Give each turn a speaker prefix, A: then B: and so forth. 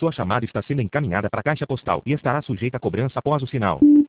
A: Sua chamada está sendo encaminhada para a caixa postal e estará sujeita a cobrança após o sinal.